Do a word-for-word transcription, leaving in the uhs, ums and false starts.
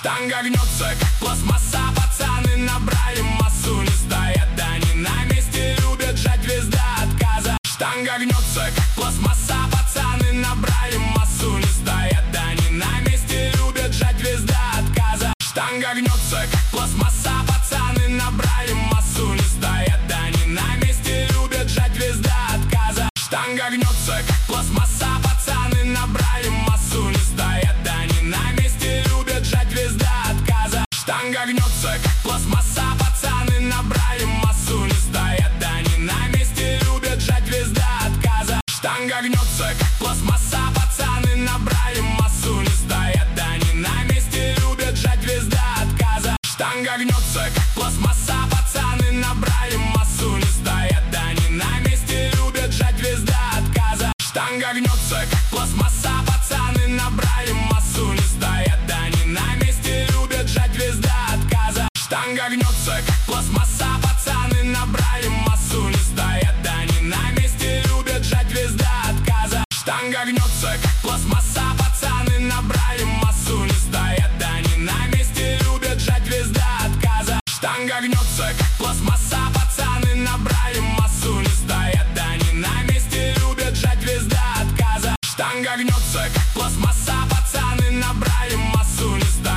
Штанга гнется, как пластмасса. Пацаны набрали массу, не стоят они на месте, любят жать без до отказа. Штанга гнется, как пластмасса. Пацаны набрали массу, не стоят они на месте, любят жать без до отказа. Штанга гнется, как пластмасса. Пацаны набрали массу, не стоят они на месте, любят жать без до отказа. Штанга гнется, как пластмасса. Пацаны набрали массу, не стоят они на месте, любят жать без до отказа. Штанга гнется, как пластмасса. Пацаны набрали массу, не стоят они на месте, любят жать без до отказа. Штанга гнется, как пластмасса. Пацаны набрали массу, не стоят они на месте, любят жать без до отказа. Штанга гнется, как пластмасса. Пацаны набрали массу, не стоят они на месте, любят жать без до отказа. Штанга гнется, как пластмасса. Пацаны набрали массу, не стоят они на месте, любят жать без до отказа. Штанга гнется.